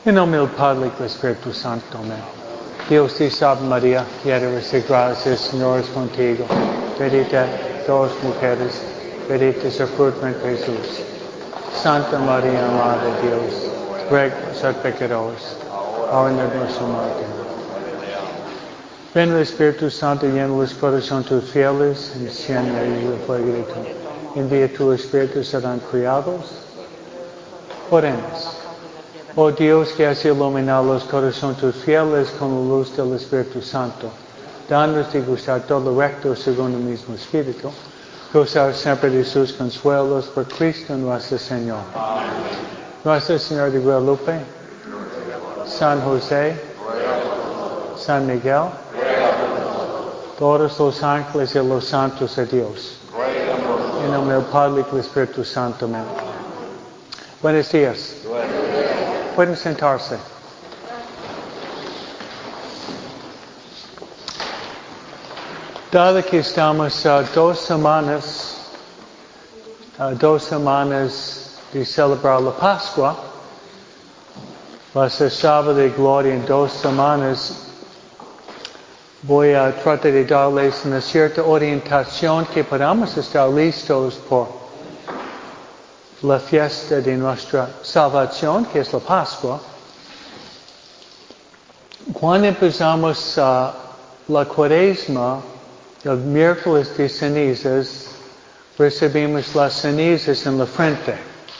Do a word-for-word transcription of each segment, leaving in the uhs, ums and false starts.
En nombre del Padre y del Espíritu Santo. Amén. Dios te salve María, llena eres de gracia, el Señor es contigo. Bendita todas las mujeres, bendito es el fruto de Jesús. Santa María, Madre de Dios, ruega por nosotros pecadores, ahora en nuestra muerte. Ven el Espíritu Santo, llena los corazones tus fieles, enciende el fuego de tu. Envía tu Espíritu, serán criados. Oremos. Oh Dios, que has iluminado los corazones tus fieles con la luz del Espíritu Santo, danos de gustar todo lo recto según el mismo Espíritu, gozar siempre de sus consuelos por Cristo nuestro Señor. Amén. Nuestra Señora de Guadalupe, San José, San Miguel, todos los ángeles y los santos de Dios. En nombre del Padre y del Espíritu Santo. Amén. Buenos días. Pueden sentarse. Dado que estamos a uh, dos semanas, uh, dos semanas de celebrar la Pascua, va a ser sábado de gloria en dos semanas, voy a tratar de darles una cierta orientación que podamos estar listos por la fiesta de nuestra salvación, que es la Pascua. Cuando empezamos uh, la Cuaresma, el miércoles de cenizas, recibimos las cenizas en la frente.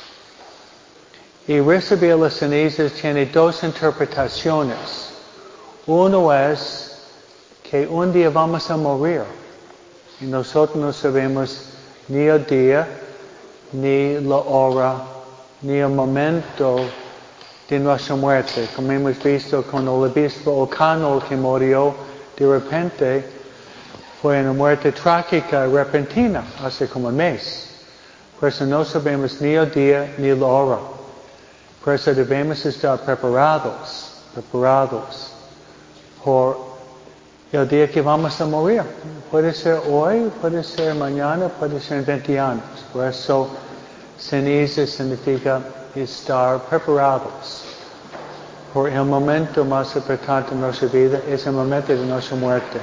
Y recibir las cenizas tiene dos interpretaciones. Uno es que un día vamos a morir y nosotros no sabemos ni el día, ni la hora, ni el momento de nuestra muerte. Como hemos visto con el obispo O'Connell que murió de repente, fue una muerte trágica y repentina, hace como un mes. Por eso no sabemos ni el día ni la hora. Por eso debemos estar preparados, preparados por el día que vamos a morir. Puede ser hoy, puede ser mañana, puede ser en veinte años. Por eso, ceniza significa estar preparados. Por el momento más importante de nuestra vida es el momento de nuestra muerte.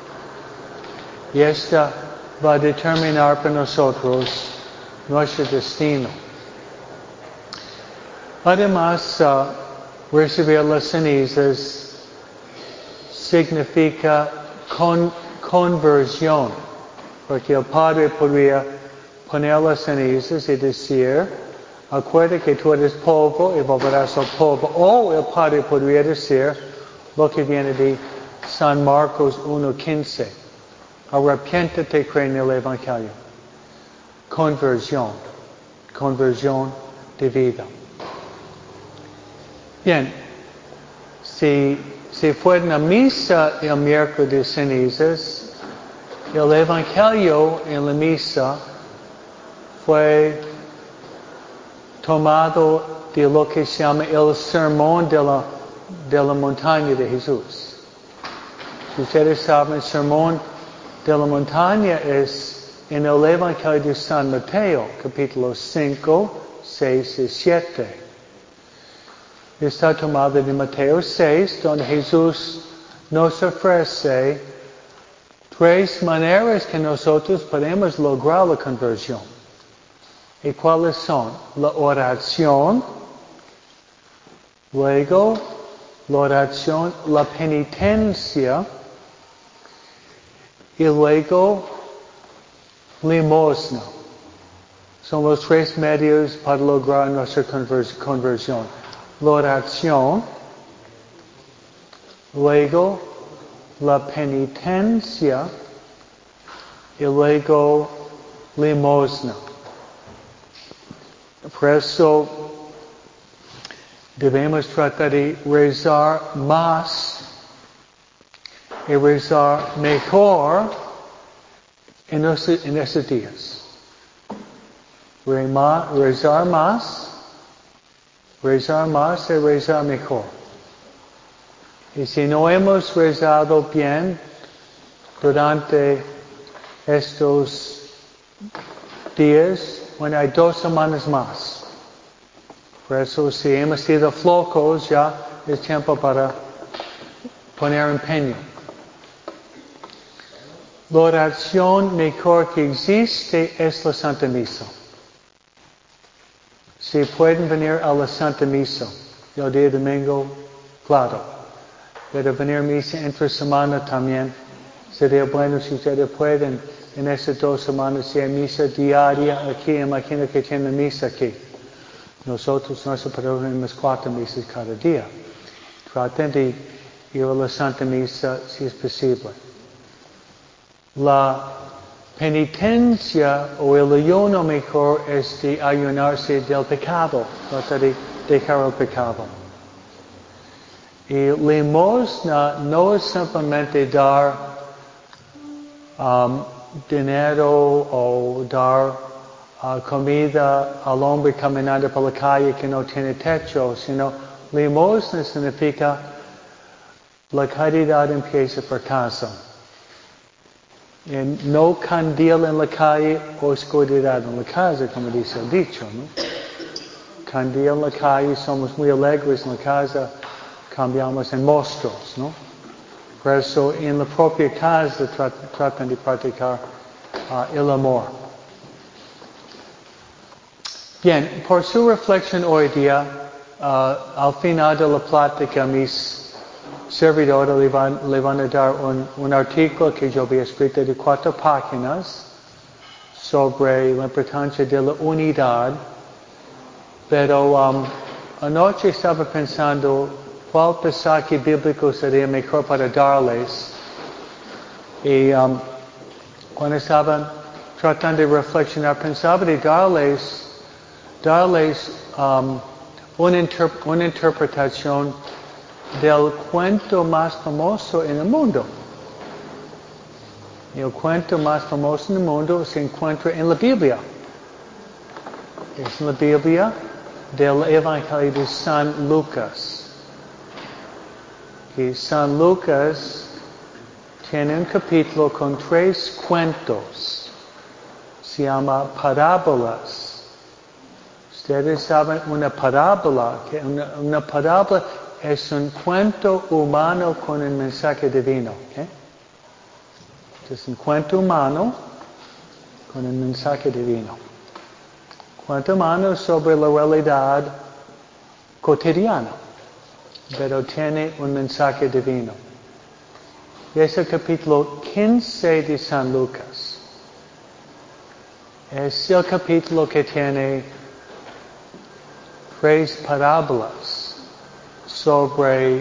Y esta va a determinar para nosotros nuestro destino. Además, uh, recibir las cenizas significa con, conversión, porque el Padre podría poner las cenizas y decir, acuérdate que tú eres polvo y volverás al polvo. O el Padre podría decir lo que viene de San Marcos uno quince, arrepiéntete, cree en el Evangelio. Conversión, conversión de vida. Bien, si Si fue una misa el miércoles de cenizas, el Evangelio en la misa fue tomado de lo que se llama el sermón de la, de la montaña de Jesús. Si ustedes saben, el sermón de la montaña es en el Evangelio de San Mateo, capítulo cinco, seis y siete. Está tomado de Mateo seis, donde Jesús nos ofrece tres maneras que nosotros podemos lograr la conversión. ¿Y cuáles son? La oración, luego la oración, la penitencia y luego limosna. Son los tres medios para lograr nuestra convers- conversión. La oración, luego la penitencia y luego limosna. Por eso debemos tratar de rezar más y rezar mejor en, ese, en esos días. Rezar más. Rezar más y rezar mejor. Y si no hemos rezado bien durante estos días, bueno, hay dos semanas más. Por eso, si hemos sido flojos, ya es tiempo para poner empeño. La oración mejor que existe es la Santa Misa. Si pueden venir a la Santa Misa, el día domingo, claro. Pero venir a misa entre semana también. Sería bueno si ustedes pueden en estas dos semanas si hay misa diaria aquí. Imagino que tienen misa aquí. Nosotros, nuestro patrón, tenemos cuatro misas cada día. Traten de ir a la Santa Misa si es posible. La penitencia o el ayuno mejor es de ayunarse del pecado, trata de dejar el pecado. Y limosna no es simplemente dar um, dinero o dar uh, comida al hombre caminando por la calle que no tiene techo, sino limosna significa la caridad empieza por casa. Y no candil en la calle, oscuridad en la casa, como dice el dicho, ¿no? Candil en la calle, somos muy alegres en la casa, cambiamos en monstruos, ¿no? Por eso en la propia casa trat- tratan de practicar uh, el amor. Bien, por su reflexión hoy día, uh, al final de la plática, mis servidores le van, le van a dar un, un artículo que yo había escrito de cuatro páginas sobre la importancia de la unidad. Pero um, anoche estaba pensando cuál pasaje bíblico sería mejor para darles. Y um, cuando estaba tratando de reflexionar, pensaba de darles, darles um, una, interp- una interpretación del cuento más famoso en el mundo. Y el cuento más famoso en el mundo se encuentra en la Biblia. Es en la Biblia del Evangelio de San Lucas. Y San Lucas tiene un capítulo con tres cuentos. Se llama parábolas. Ustedes saben una parábola, que una, una parábola es un cuento humano con un mensaje divino. ¿Okay? Es un cuento humano con un mensaje divino. Cuento humano sobre la realidad cotidiana, pero tiene un mensaje divino. Y es el capítulo quince de San Lucas. Es el capítulo que tiene tres parábolas sobre,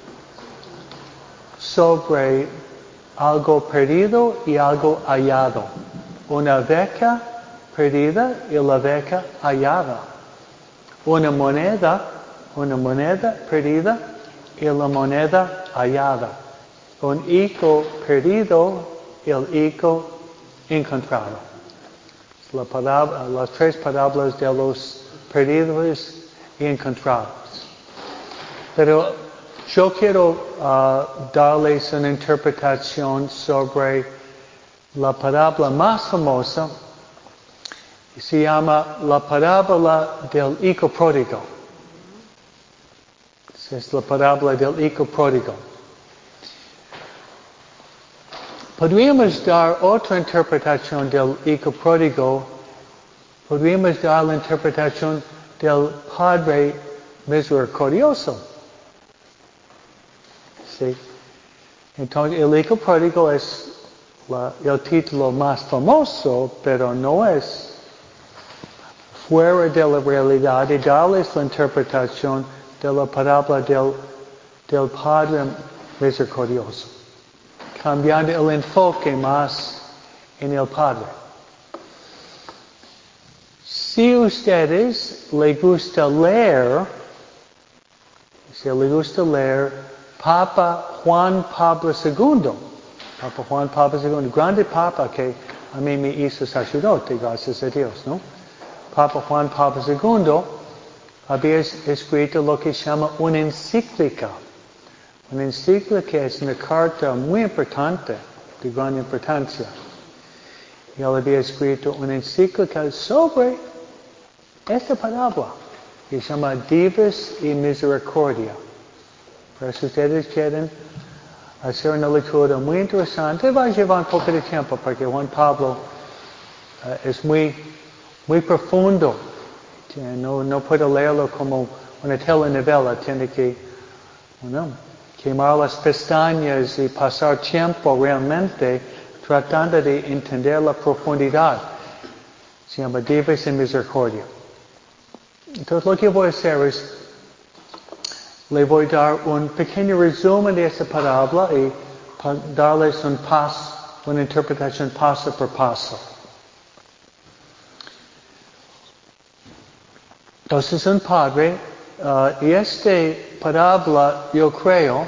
sobre algo perdido y algo hallado. Una oveja perdida y la oveja hallada. Una moneda, una moneda perdida y la moneda hallada. Un hijo perdido y el hijo encontrado. La parábola, las tres parábolas de los perdidos y encontrados. Pero yo quiero uh, darles una interpretación sobre la parábola más famosa. Se llama la parábola del hijo pródigo. Es la parábola del hijo pródigo. Podríamos dar otra interpretación del hijo pródigo. Podríamos dar la interpretación del Padre misericordioso. ¿Sí? Entonces, el hijo pródigo es la, el título más famoso, pero no es fuera de la realidad y darles la interpretación de la parábola del, del Padre misericordioso, cambiando el enfoque más en el Padre. Si a ustedes les gusta leer, si les gusta leer Papa Juan Pablo segundo, Papa Juan Pablo segundo, grande Papa que a mí me hizo sacerdote, gracias a Dios, ¿no? Papa Juan Pablo segundo había escrito lo que se llama una encíclica. Una encíclica es una carta muy importante, de gran importancia. Y él había escrito una encíclica sobre esta parábola. y se llama Divas y Misericordia. Pero si ustedes quieren hacer una lectura muy interesante, va a llevar un poco de tiempo porque Juan Pablo uh, es muy, muy profundo. No, no puedo leerlo como una telenovela, tiene que, bueno, quemar las pestañas y pasar tiempo realmente tratando de entender la profundidad. Se llama Divas y Misericordia. Entonces lo que voy a hacer es, le voy a dar un pequeño resumen de esta parábola y darles un paso, una interpretación paso por paso. Entonces un padre, uh, y esta parábola, yo creo,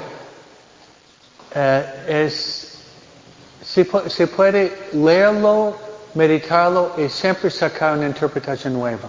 uh, es, se, se puede leerlo, meditarlo y siempre sacar una interpretación nueva.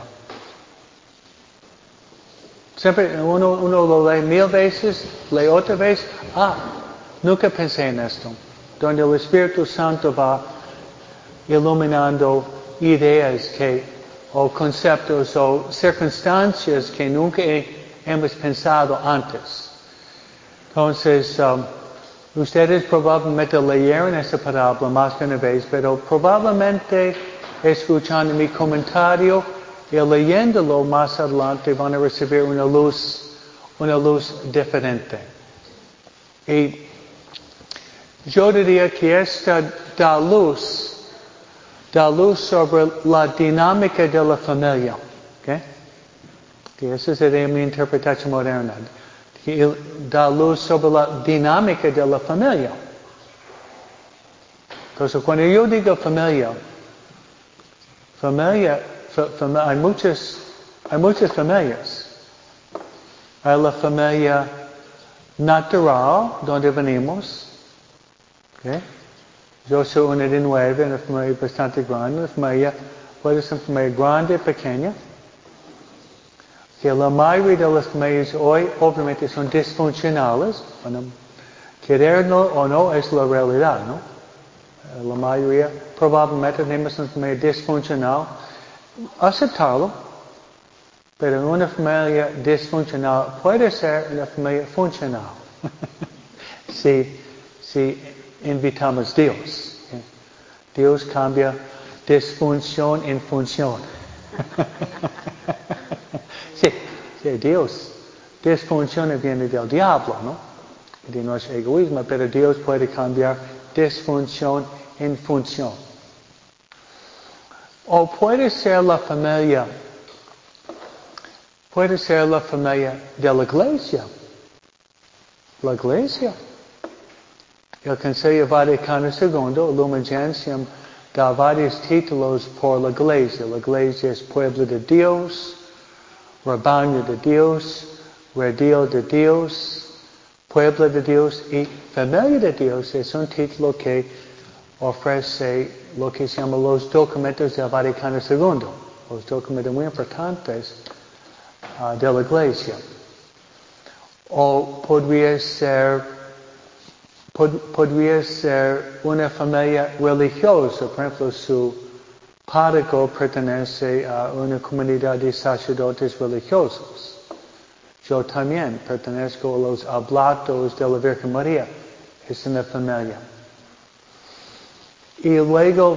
Siempre uno, uno lo lee mil veces, lee otra vez, ah, nunca pensé en esto. Donde el Espíritu Santo va iluminando ideas que, o conceptos o circunstancias que nunca he, hemos pensado antes. Entonces, um, ustedes probablemente leyeron esta parábola más de una vez, pero probablemente escuchando mi comentario y leyéndolo más adelante van a recibir una luz, una luz diferente. Y yo diría que esta da luz, da luz sobre la dinámica de la familia. ¿Okay? Que esa sería mi interpretación moderna. Que da luz sobre la dinámica de la familia. Entonces, cuando yo digo familia, familia, hay muchas, hay muchas familias. Hay la familia natural, donde venimos. ¿Okay? Yo soy una de nueve, una familia bastante grande, una familia, puede ser una familia grande, pequeña. Que la mayoría de las familias hoy, obviamente, son disfuncionales. Bueno, quererlo o no es la realidad, ¿no? La mayoría, probablemente, tenemos una familia disfuncional. Aceptarlo, pero una familia disfuncional puede ser una familia funcional. si, si invitamos a Dios. Dios cambia disfunción en función. sí, sí, Dios. Disfunción viene del diablo, ¿no? De nuestro egoísmo, pero Dios puede cambiar disfunción en función. O puede ser la familia, puede ser la familia de la iglesia. La iglesia. El Concilio Vaticano segundo, Lumen Gentium, da varios títulos por la iglesia. La iglesia es pueblo de Dios, rebaño de Dios, redil de Dios, pueblo de Dios y familia de Dios. Es un título que ofrece lo que se llama los documentos del Vaticano segundo, los documentos muy importantes uh, de la iglesia. O podría ser, pod, podría ser una familia religiosa, por ejemplo, su párroco pertenece a una comunidad de sacerdotes religiosos. Yo también pertenezco a los Oblatos de la Virgen María, es una familia. Y luego,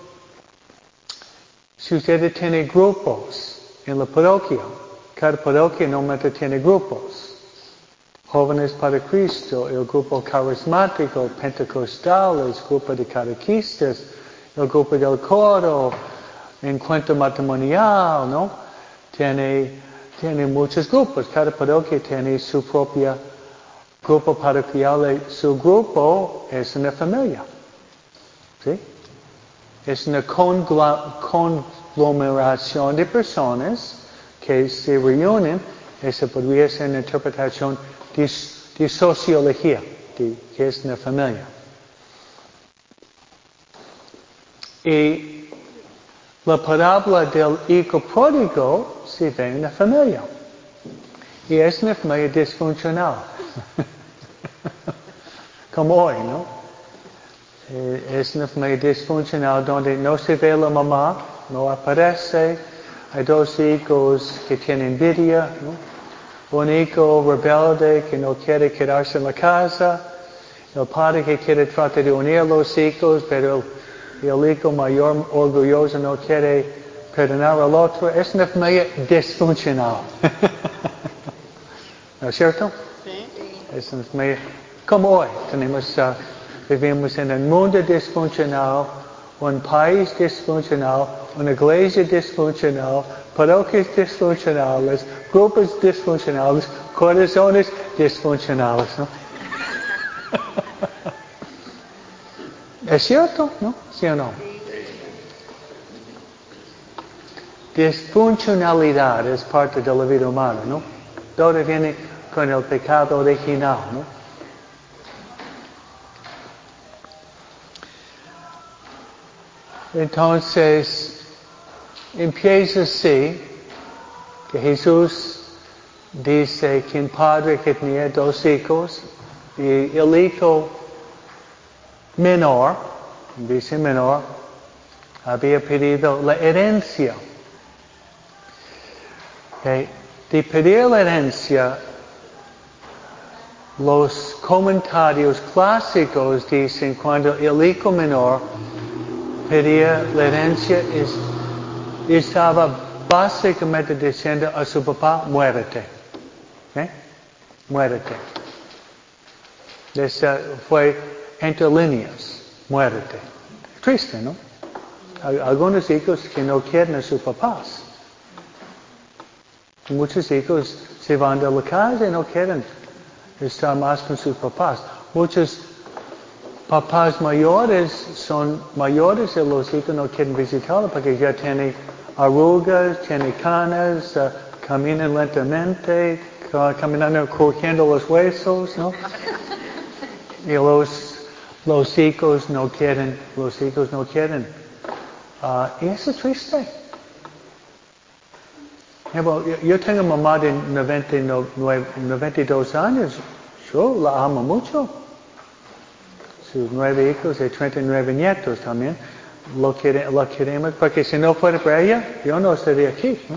si usted tiene grupos en la parroquia, cada parroquia normalmente tiene grupos. Jóvenes para Cristo, el grupo carismático, pentecostal, el grupo de catequistas, el grupo del coro, encuentro matrimonial, ¿no? Tiene, tiene muchos grupos. Cada parroquia tiene su propia grupo parroquial. Su grupo es una familia. ¿Sí? Es una conglomeración de personas que se reúnen. Esa podría ser una interpretación de, de sociología, de que es una familia. Y la parábola del hijo pródigo se ve en una familia. Y es una familia disfuncional. Como hoy, ¿no? Es una familia disfuncional donde no se ve la mamá, no aparece, hay dos hijos que tienen envidia, ¿no? Un hijo rebelde que no quiere quedarse en la casa, el padre que quiere tratar de unir a los hijos, pero el, el hijo mayor orgulloso no quiere perdonar al otro. Es una familia disfuncional. ¿No es cierto? Sí. Es una familia, como hoy, tenemos, uh, vivimos en un mundo disfuncional, un país disfuncional, una iglesia disfuncional, parroquias disfuncionales, grupos disfuncionales, corazones disfuncionales, ¿no? ¿Es cierto? ¿No? ¿Sí o no? Disfuncionalidad es parte de la vida humana, ¿no? Todo viene con el pecado original, ¿no? Entonces, empieza así, que Jesús dice que un padre que tenía dos hijos, y el hijo menor, dice menor, había pedido la herencia. Okay. De pedir la herencia, los comentarios clásicos dicen cuando el hijo menor pedía la herencia, es, estaba básicamente diciendo a su papá, muérete. ¿Okay? Muérete. Esa fue entre líneas, muérete. Triste, ¿no? Algunos hijos que no quieren a sus papás. Muchos hijos se van de la casa y no quieren estar más con sus papás. Muchos papás mayores son mayores y los hijos no quieren visitarlos porque ya tienen arrugas, tienen canas, uh, caminan lentamente, uh, caminando cogiendo los huesos, ¿no? Y los, los hijos no quieren, los hijos no quieren. Uh, y eso es triste. Yo, yo tengo mamá de noventa y nueve, noventa y dos años. Yo la amo mucho. Sus nueve hijos y treinta y nueve nietos también. Lo, quiere, lo queremos porque si no fuera por ella, yo no estaría aquí, ¿no?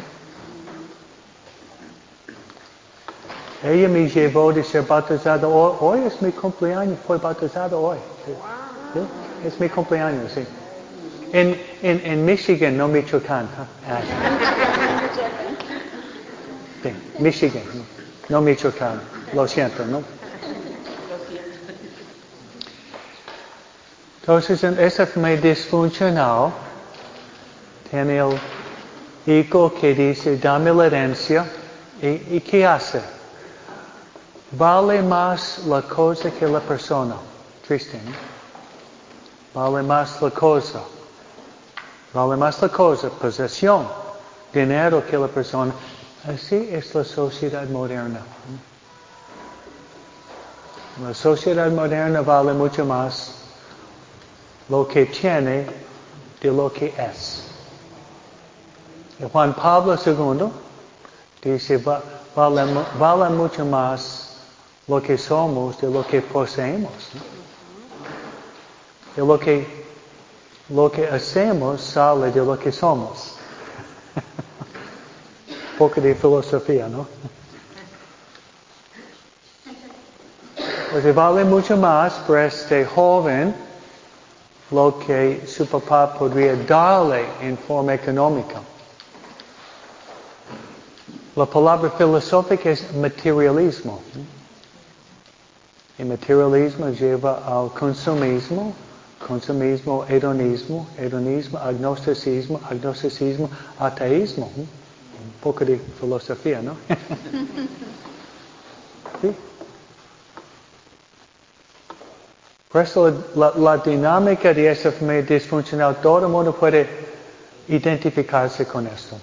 Ella me llevó de ser bautizado hoy. Hoy es mi cumpleaños, fue bautizado hoy. ¿Sí? Es mi cumpleaños, sí. En, en, en Michigan, no Michoacán. ¿Eh? Sí, Michigan, no Michoacán. Lo siento, ¿no? Entonces, en esa familia disfuncional, tiene el hijo que dice, dame la herencia. ¿Y, y qué hace? Vale más la cosa que la persona. Triste, ¿no? Vale más la cosa. Vale más la cosa, posesión, dinero que la persona. Así es la sociedad moderna. La sociedad moderna vale mucho más lo que tiene de lo que es. Y Juan Pablo segundo dice, vale, vale mucho más lo que somos de lo que poseemos. ¿No? De lo que, lo que hacemos sale de lo que somos. Un poco de filosofía, ¿no? Pues vale mucho más para este joven lo que su papá podría darle en forma económica. La palabra filosófica es materialismo. Y materialismo lleva al consumismo, consumismo, hedonismo, hedonismo, agnosticismo, agnosticismo, ateísmo. Un poco de filosofía, ¿no? ¿Sí? Por eso la, la dinámica de esa familia disfuncional, todo el mundo puede identificarse con esto.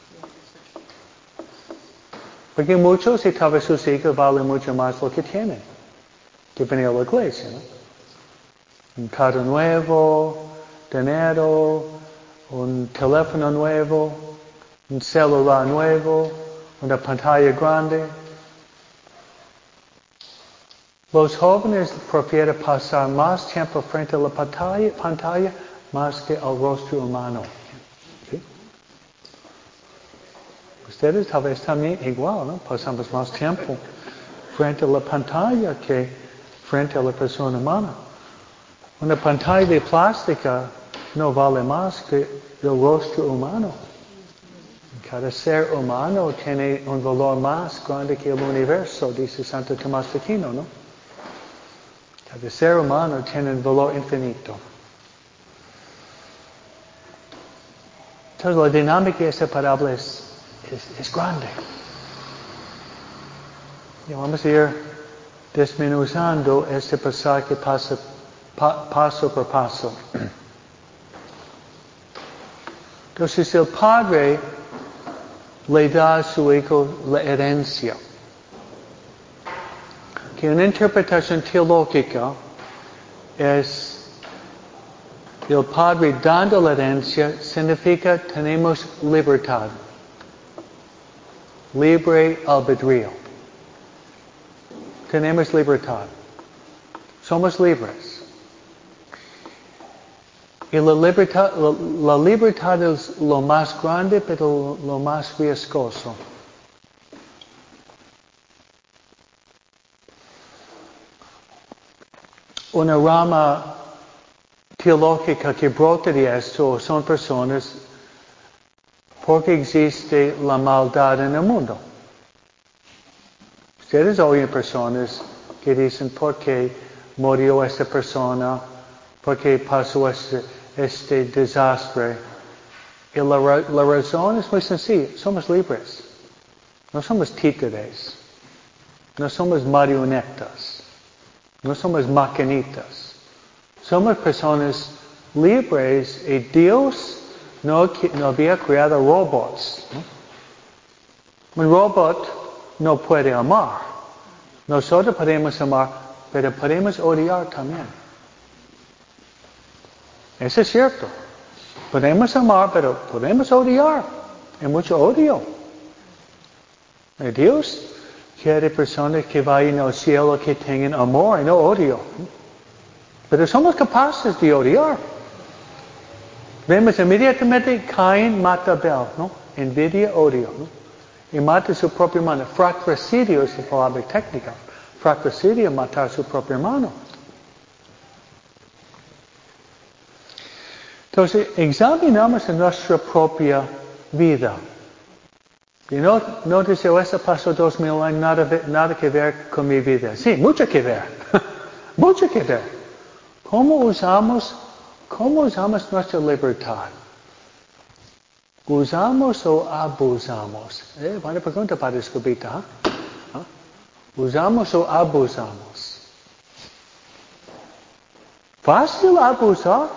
Porque muchos, y tal vez sus hijos, valen mucho más lo que tienen que venir a la iglesia, ¿no? Un carro nuevo, dinero, un teléfono nuevo, un celular nuevo, una pantalla grande. Los jóvenes prefieren pasar más tiempo frente a la pantalla, pantalla más que al rostro humano. ¿Sí? Ustedes tal vez también igual, ¿no? Pasamos más tiempo frente a la pantalla que frente a la persona humana. Una pantalla de plástica no vale más que el rostro humano. Cada ser humano tiene un valor más grande que el universo, dice Santo Tomás de Aquino, ¿no? Cada ser humano tiene un valor infinito. Entonces la dinámica inseparable es, es, es grande. Y vamos a ir desmenuzando este pasaje paso, pa, paso por paso. Entonces el Padre le da a su Hijo la herencia. Que una interpretación teológica es el Padre dando la herencia significa tenemos libertad. Libre albedrío. Tenemos libertad. Somos libres. Y la libertad, la, la libertad es lo más grande, pero lo más riesgoso. Una rama teológica que brota de esto son personas porque existe la maldad en el mundo. Ustedes oyen personas que dicen por qué murió esta persona, por qué pasó este, este desastre. Y la, la razón es muy sencilla. Somos libres. No somos títeres. No somos marionetas. No somos maquinitas. Somos personas libres y Dios no, no había creado robots, ¿no? Un robot no puede amar. Nosotros podemos amar, pero podemos odiar también. Eso es cierto. Podemos amar, pero podemos odiar. Hay mucho odio. Y Dios quiere personas que vayan al cielo que tengan amor y no odio. Pero somos capaces de odiar. Vemos inmediatamente Caín mata a Abel, ¿no? Envidia, odio, ¿no? Y mata a su propio hermano. Fratricidio es la palabra técnica. Fratricidio, matar a su propio hermano. Entonces, examinamos en nuestra propia vida. Y no, no dice, oh, eso pasó dos mil años, nada, nada que ver con mi vida. Sí, mucho que ver. Mucho que ver. ¿Cómo usamos, cómo usamos nuestra libertad? ¿Usamos o abusamos? Eh, buena pregunta para Escobita. ¿eh? ¿Ah? ¿Usamos o abusamos? ¿Fácil abusar?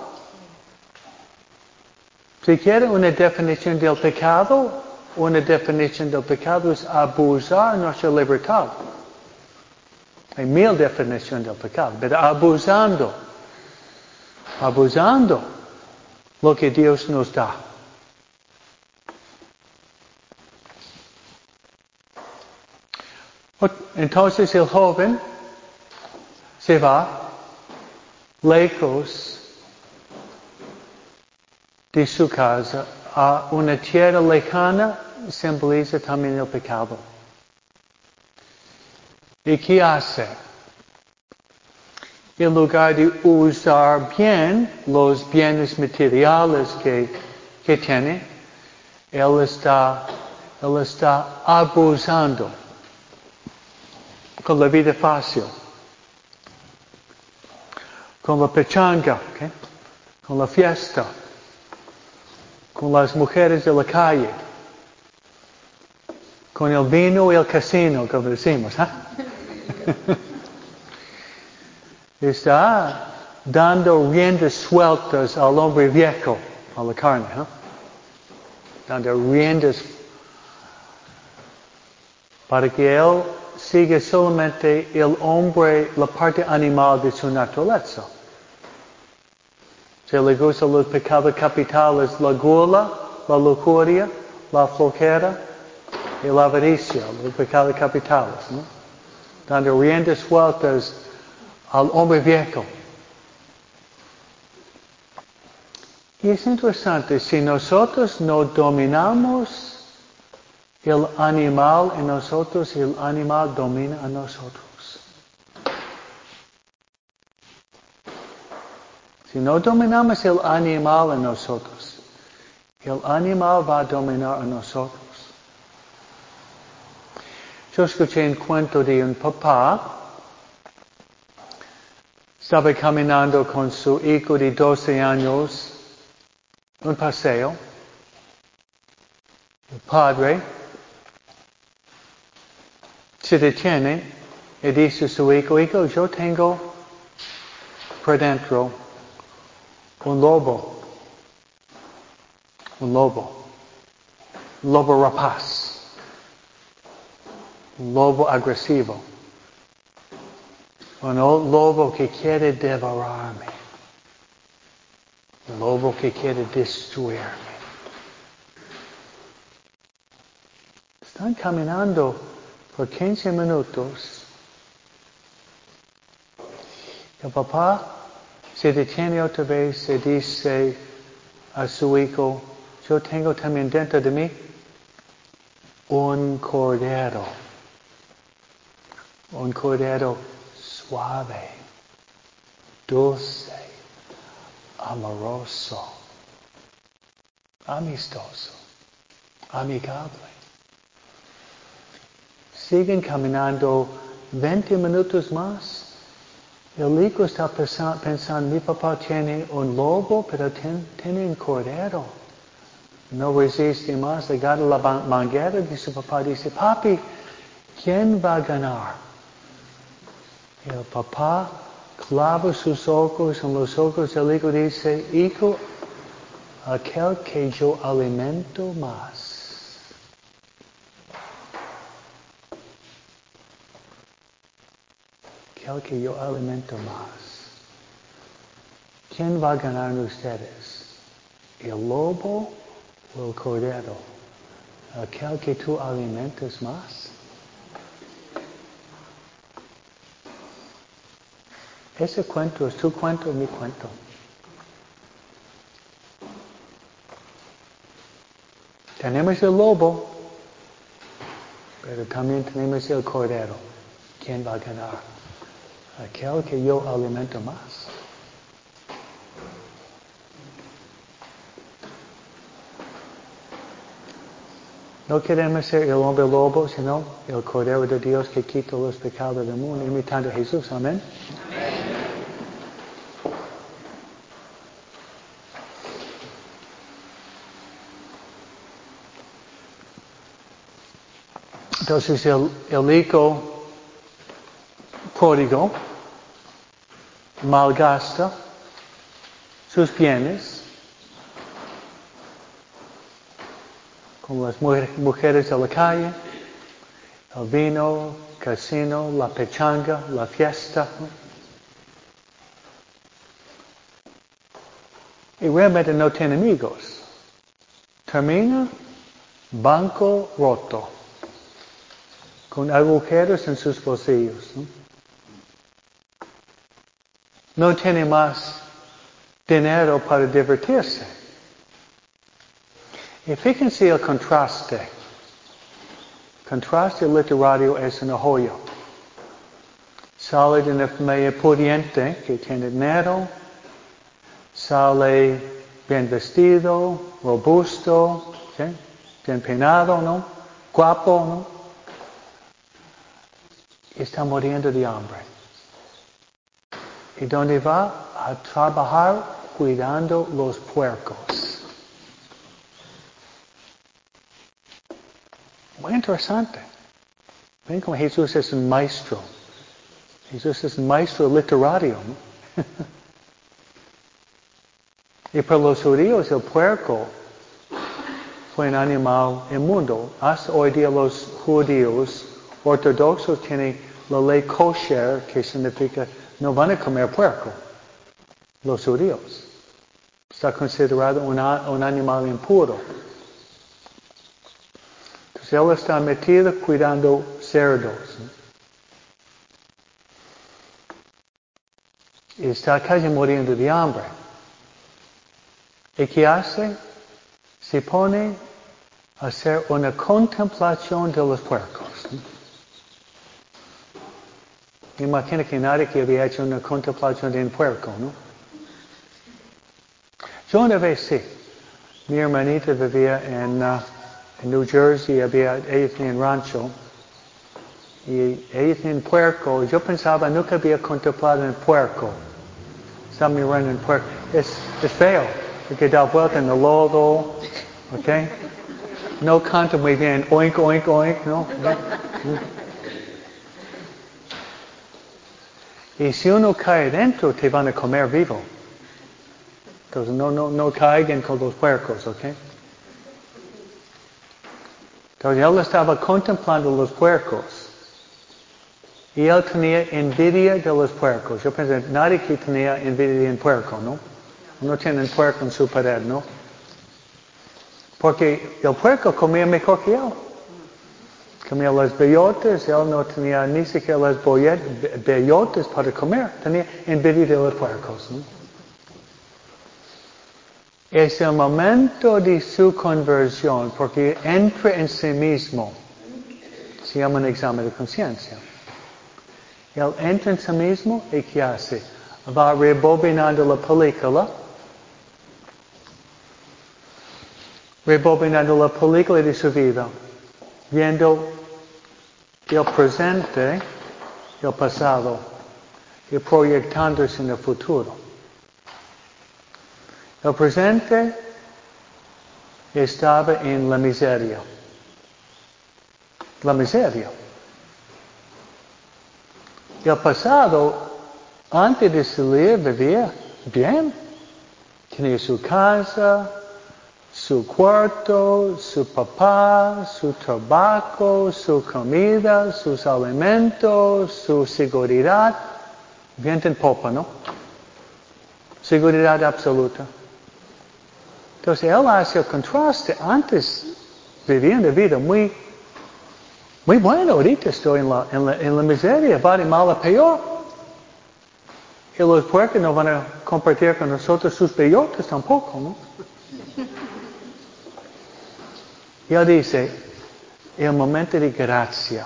Si quieren una definición del pecado, una definición del pecado es abusar nuestra libertad. Hay mil definiciones del pecado, pero abusando, abusando lo que Dios nos da. Entonces el joven se va lejos de su casa a una tierra lejana, simboliza también el pecado. ¿Y qué hace? En lugar de usar bien los bienes materiales que, que tiene, él está, él está abusando con la vida fácil, con la pechanga, ¿okay? Con la fiesta, con las mujeres de la calle, con el vino y el casino, como decimos, ¿eh? Está dando riendas sueltas al hombre viejo, a la carne, ¿eh? Dando riendas para que él siga solamente el hombre, la parte animal de su naturaleza. Si le gustan los pecados capitales, la gula, la lujuria, la flojera y la avaricia, los pecados capitales, ¿no? Dando riendas sueltas al hombre viejo. Y es interesante, si nosotros no dominamos el animal en nosotros y el animal domina a nosotros. Si no dominamos el animal en nosotros, el animal va a dominar a nosotros. Yo escuché un cuento de un papá. Estaba caminando con su hijo de doce años, un paseo. El padre se detiene y dice a su hijo, hijo, yo tengo por dentro un lobo, un lobo, un lobo rapaz, un lobo agresivo, un lobo que quiere devorarme, un lobo que quiere destruirme. Están caminando por quince minutos. El papá se detiene otra vez y dice a su hijo, yo tengo también dentro de mí un cordero. Un cordero suave, dulce, amoroso, amistoso, amigable. Siguen caminando veinte minutos más. El hijo está pensando, mi papá tiene un lobo, pero ten, tiene un cordero. No resiste más, le agarra la manguera de su papá y dice, papi, ¿quién va a ganar? Y el papá clava sus ojos en los ojos del hijo y dice, hijo, aquel que yo alimento más. Aquel que yo alimento más. ¿Quién va a ganar en ustedes? ¿El lobo o el cordero? ¿Aquel que tú alimentas más? Ese cuento es tu cuento, mi cuento. Tenemos el lobo, pero también tenemos el cordero. ¿Quién va a ganar? Aquel que yo alimento más. No queremos ser el hombre lobo, sino el cordero de Dios que quita los pecados del mundo, imitando a Jesús. Amén. Entonces el, el hijo pródigo malgasta sus bienes con las mujeres de la calle, el vino, casino, la pechanga, la fiesta. Y realmente no tiene amigos. Termina banco roto, con agujeros en sus bolsillos. ¿no? No tiene más dinero para divertirse. Y fíjense el contraste. El contraste literario es una joya. Sale de una familia pudiente que tiene dinero, sale bien vestido, robusto, ¿sí? bien peinado, ¿no? Guapo, ¿no? Y está muriendo de hambre. ¿Y dónde va? A trabajar cuidando los puercos. Muy interesante. Ven como Jesús es un maestro. Jesús es un maestro literario. ¿no? Y para los judíos el puerco fue un animal inmundo. Hasta hoy día los judíos ortodoxos tienen la ley kosher, que significa no van a comer puerco. Los judíos. Está considerado una, un animal impuro. Entonces él está metido cuidando cerdos. ¿no? Y está casi muriendo de hambre. ¿Y qué hace? Se pone hacer una contemplación de los puercos. Imagina que nadie que había hecho una contemplación de un puerco, ¿no? Yo una vez sí. Mi hermanita vivía en, uh, en New Jersey, había, ella tenía un rancho, y ella tenía un puerco. Yo pensaba, nunca había contemplado un puerco. Estaba mirando un puerco. Es, es feo, porque da vuelta en el lodo, ¿ok? No canta muy bien, oink, oink, oink, ¿no? Y si uno cae dentro, te van a comer vivo. Entonces no, no, no caigan con los puercos, ¿ok? Entonces él estaba contemplando los puercos. Y él tenía envidia de los puercos. Yo pensé, nadie que tenía envidia de un puerco, ¿no? No tiene un puerco en su pared, ¿no? Porque el puerco comía mejor que él. Comía las bellotas, él no tenía ni siquiera las bellotas para comer. Tenía envidia de los puercos, ¿no? Es el momento de su conversión, porque entra en sí mismo. Se llama un examen de conciencia. Él entra en sí mismo y ¿qué hace? Va rebobinando la película. Rebobinando la película de su vida. Viendo el presente, el pasado, y proyectándose en el futuro. El presente estaba en la miseria. La miseria. El pasado, antes de salir, vivía bien. Tenía su casa, su cuarto, su papá, su trabajo, su comida, sus alimentos, su seguridad. Viento en popa, ¿no? Seguridad absoluta. Entonces él hace el contraste. Antes vivía una vida muy, muy buena. Ahorita estoy en la, en la, en la miseria. Va de mal a peor. Y los puercos no van a compartir con nosotros sus bellotas tampoco, ¿no? Y él dice, el momento de gracia.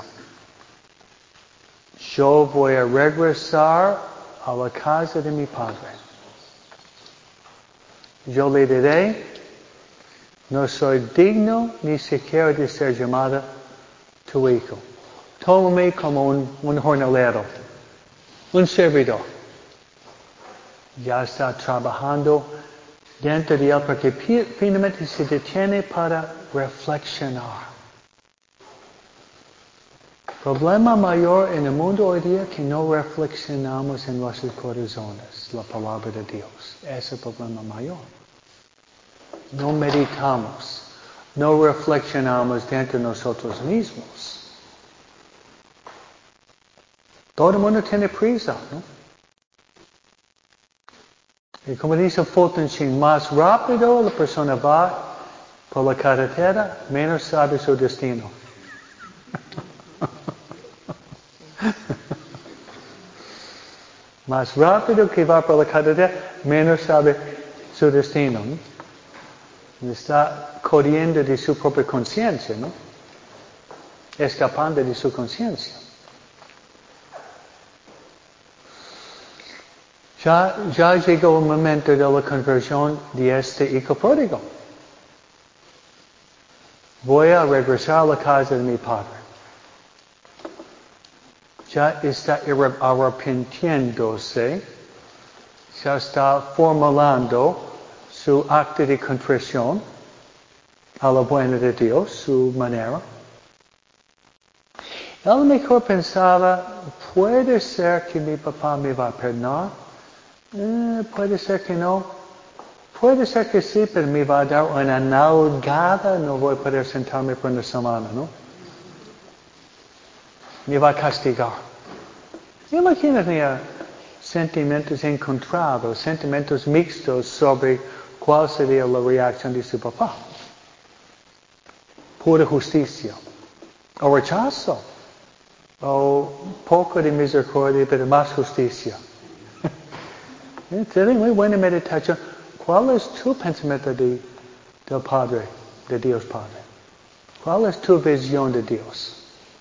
Yo voy a regresar a la casa de mi padre. Yo le diré, no soy digno ni siquiera de ser llamada tu hijo. Tómame como un, un jornalero, un servidor. Ya está trabajando dentro de él porque finalmente se detiene para reflexionar. Problema mayor en el mundo hoy día que no reflexionamos en nuestros corazones la palabra de Dios. Ese es el problema mayor. No meditamos, no reflexionamos dentro de nosotros mismos. Todo el mundo tiene prisa, ¿no? Y como dice Fulton Sheen, más rápido la persona va por la carretera, menos sabe su destino. Más rápido que va por la carretera, menos sabe su destino, ¿no? Está corriendo de su propia conciencia, ¿no? Escapando de su conciencia. Ya, ya llegó el momento de la conversión de este hijo pródigo. Voy a regresar a la casa de mi padre. Ya está arrepintiéndose, ya está formulando su acto de contrición a la buena de Dios, su manera. Él mejor pensaba, puede ser que mi papá me va a perdonar, eh, puede ser que no, puede ser que sí, pero me va a dar una nalgada, no voy a poder sentarme por una semana, ¿no? Me va a castigar. Imagínate uh, sentimientos encontrados, sentimientos mixtos sobre cuál sería la reacción de su papá. Pura justicia, o rechazo, o poco de misericordia, pero más justicia. Sería muy buena meditación. ¿Cuál es tu pensamiento de, del Padre, de Dios Padre? ¿Cuál es tu visión de Dios?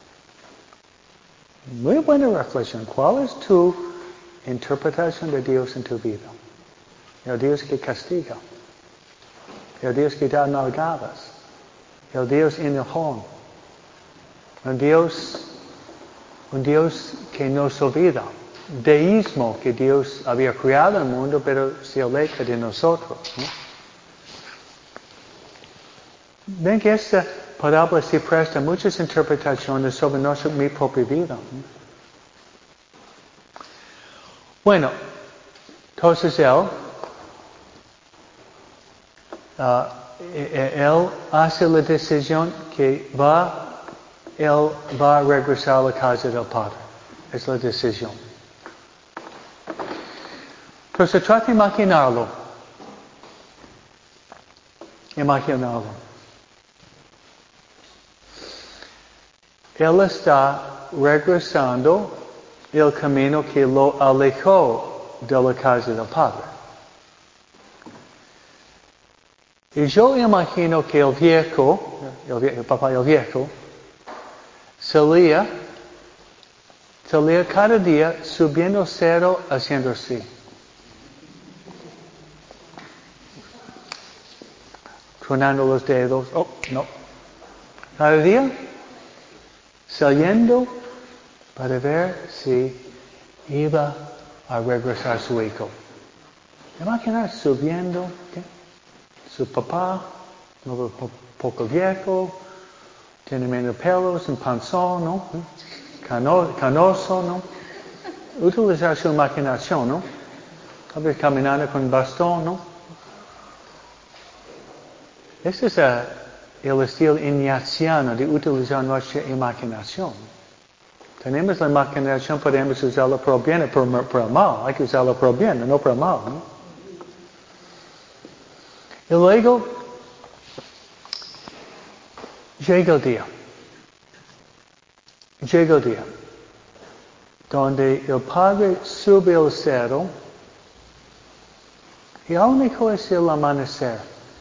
Muy buena reflexión. ¿Cuál es tu interpretación de Dios en tu vida? El Dios que castiga. El Dios que da nalgadas. El Dios enojón. Un Dios, un Dios que nos olvida. Deísmo, que Dios había creado el mundo, pero se aleja de nosotros, ¿no? Ven que esta parábola se presta muchas interpretaciones sobre nuestra, mi propia vida. Bueno, entonces él, uh, él hace la decisión que va, él va a regresar a la casa del Padre. Es la decisión. Entonces trata de imaginarlo. Imaginarlo. Él está regresando el camino que lo alejó de la casa del Padre. Y yo imagino que el viejo, el, viejo, el papá el viejo, salía, salía cada día subiendo el cerro haciendo así. Tronando los dedos. Oh, no. Cada día saliendo para ver si iba a regresar su hijo. Imaginar subiendo, ¿qué? Su papá, un poco viejo, tiene menos pelos, un panzón, ¿no? Cano, canoso, ¿no? Utilizar su imaginación, ¿no? Tal vez caminando con bastón, ¿no? Ese es uh, el estilo ignaciano de utilizar nuestra imaginación. Tenemos la imaginación, podemos usarla para el bien o para, para el mal. Hay que usarla para el bien, no para el mal, ¿no? Y luego, llega el día. Llega el día. Donde el padre sube el cerro. Y a lo mejor es el amanecer.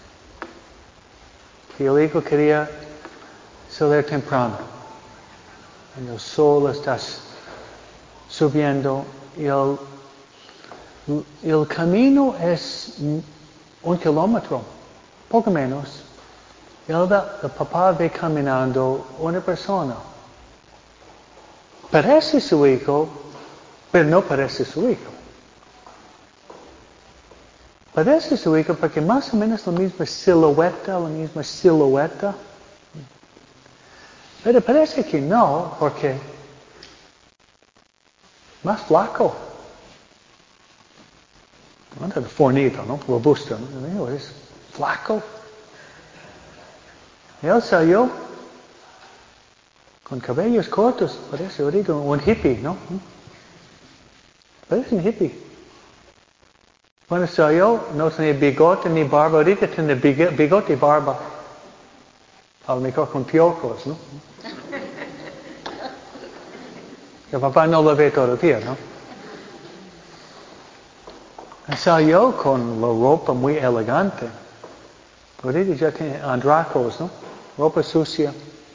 Y el hijo quería salir temprano. Y el sol está subiendo. Y el, el camino es un kilómetro, poco menos. Y el, el papá ve caminando una persona. Parece su hijo, pero no parece su hijo. Parece su hijo porque más o menos la misma silueta, la misma silueta. Pero parece que no, porque más flaco. No es fornido, ¿no? Robusto, ¿no? Es flaco. Y él salió con cabellos cortos, parece, yo digo, un hippie, ¿no? Parece un hippie. Cuando salió, no tenía bigote ni barba, ahorita tiene bigote y barba. A lo mejor con piojos, ¿no? El papá no lo ve todo el día, ¿no? Salió con la ropa muy elegante. Ahorita ya tiene andrajos, ¿no? Ropa sucia.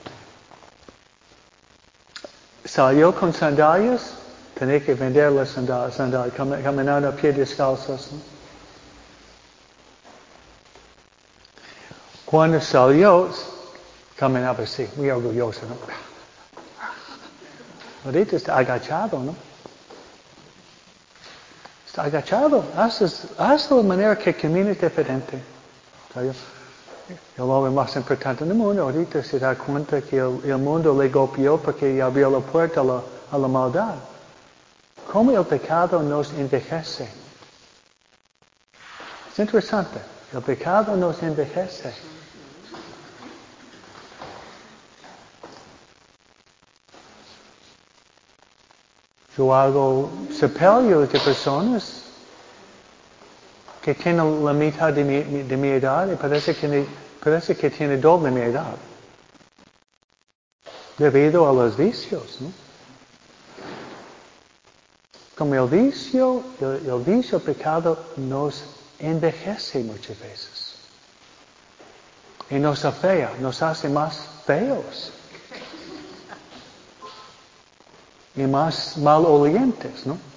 Salió con sandalias. Tenía que vender las sandalias, sandalias caminando a pies descalzos, ¿no? Cuando salió, caminaba así, muy orgulloso, ¿no? Ahorita está agachado, ¿no? Está agachado. Haz de manera que camines diferente. ¿Sabes? El hombre más importante en el mundo ahorita se da cuenta que el, el mundo le golpeó porque abrió la puerta a la, a la maldad. ¿Cómo el pecado nos envejece? Es interesante. El pecado nos envejece. Yo hago sepelios de personas que tienen la mitad de mi, de mi edad y parece que, parece que tiene doble mi edad. Debido a los vicios, ¿no? Como el vicio, el, el vicio, el pecado nos envejece muchas veces. y nos afea, nos hace más feos. Y más malolientes, ¿no?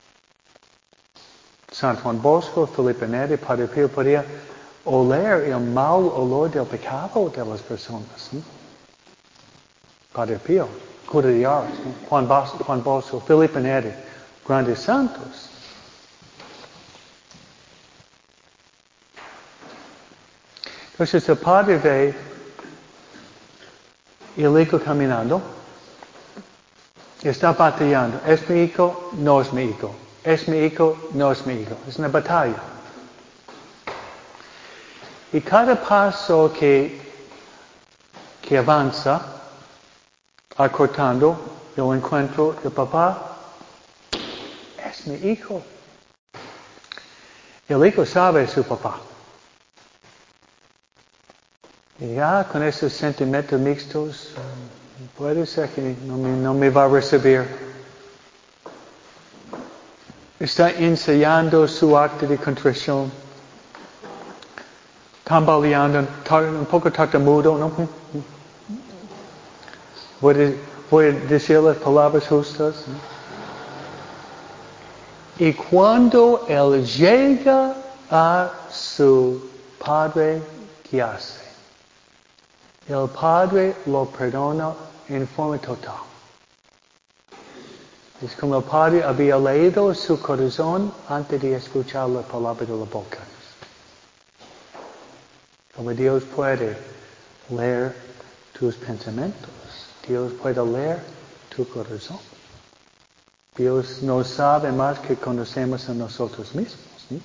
San Juan Bosco, Felipe Neri, Padre Pío podía oler el mal olor del pecado de las personas, ¿no? Padre Pío, cura de Ars, ¿no? Juan, Bos Juan Bosco, Felipe Neri, grandes santos. Entonces el padre ve el hijo caminando, está batallando. ¿Es mi hijo? No es mi hijo. ¿Es mi hijo? No es mi hijo. Es una batalla. Y cada paso que, que avanza, acortando el encuentro del papá, es mi hijo. El hijo sabe su papá. Y ya con esos sentimientos mixtos, puede ser que no me, no me va a recibir. Está ensayando su acto de contrición. Tambaleando, un poco tartamudo, ¿no? Voy a, voy a decir las palabras justas, ¿no? Y cuando él llega a su padre, ¿qué hace? El padre lo perdona en forma total. Es como el padre había leído su corazón antes de escuchar la palabra de la boca. Como Dios puede leer tus pensamientos. Dios puede leer tu corazón. Dios nos sabe más que conocemos a nosotros mismos, ¿sí?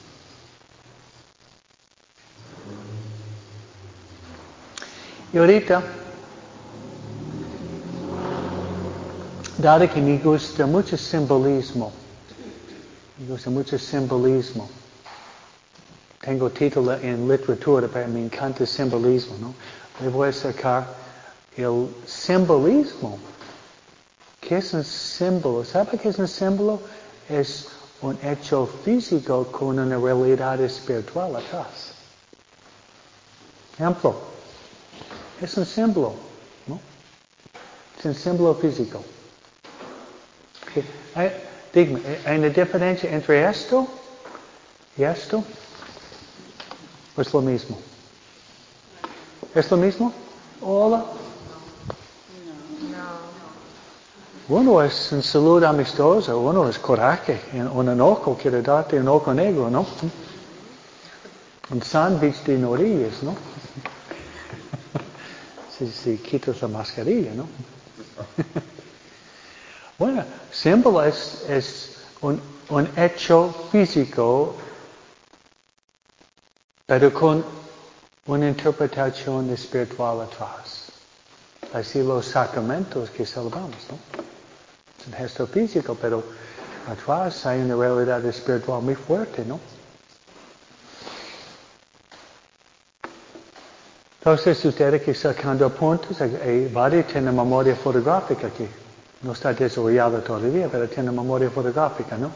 Y ahorita, dado que me gusta mucho simbolismo, me gusta mucho simbolismo, tengo título en literatura, pero me encanta el simbolismo, ¿no? Le voy a sacar el simbolismo. ¿Qué es un símbolo? ¿Sabe qué es un símbolo? Es un hecho físico con una realidad espiritual atrás. Ejemplo. Es un símbolo, ¿no? Es un símbolo físico. Hay, dígame, ¿hay una diferencia entre esto y esto? ¿O es lo mismo? ¿Es lo mismo? Hola. Uno es un saludo amistoso, uno es coraje, un enojo quiere darte un ojo negro, ¿no? Un sándwich de norillas, ¿no? Si, si quitas la mascarilla, ¿no? Bueno, símbolo es, es un, un hecho físico, pero con una interpretación espiritual atrás. Así los sacramentos que celebramos, ¿no? Es un gesto físico, pero atrás hay una realidad espiritual muy fuerte, ¿no? Entonces ustedes que sacando apuntes, hay varios tienen memoria fotográfica aquí. No está desarrollado todavía, pero tiene memoria fotográfica, ¿no?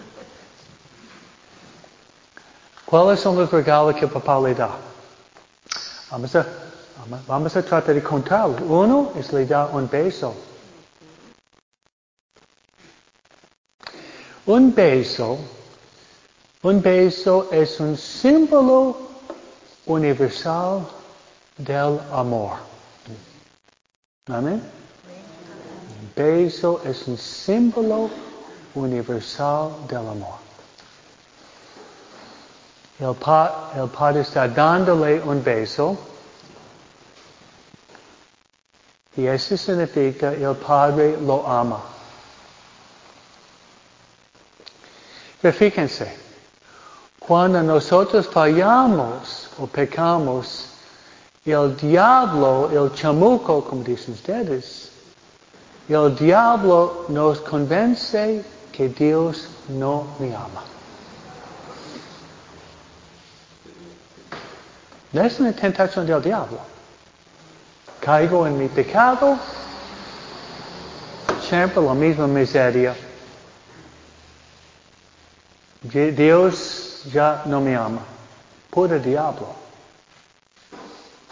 ¿Cuáles son los regalos que papá le da? Vamos a, vamos a tratar de contarlos. Uno es le da un beso. Un beso, un beso es un símbolo universal del amor. ¿Amén? Un beso es un símbolo universal del amor. El, pa, el padre está dándole un beso y eso significa el padre lo ama. Pero fíjense, cuando nosotros fallamos o pecamos, el diablo, el chamuco, como dicen ustedes, el diablo nos convence que Dios no me ama. No es una tentación del diablo. Caigo en mi pecado, siempre la misma miseria. Dios ya no me ama. Puro diablo.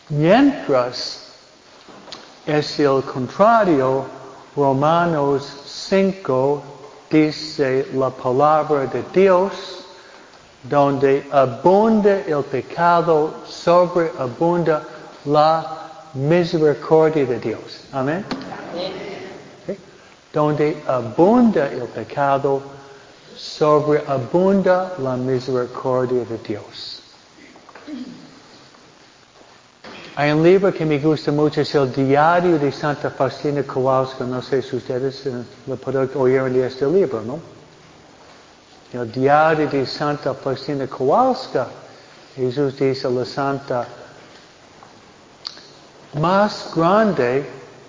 Mientras es el contrario, Romanos cinco dice la palabra de Dios, donde abunda el pecado, sobreabunda la misericordia de Dios. Amén. ¿Sí? Donde abunda el pecado, sobreabunda la misericordia de Dios. Hay un libro que me gusta mucho, es el Diario de Santa Faustina Kowalska. No sé si ustedes eh, lo pueden oír de este libro, ¿no? El Diario de Santa Faustina Kowalska. Jesús dice a la Santa, más grande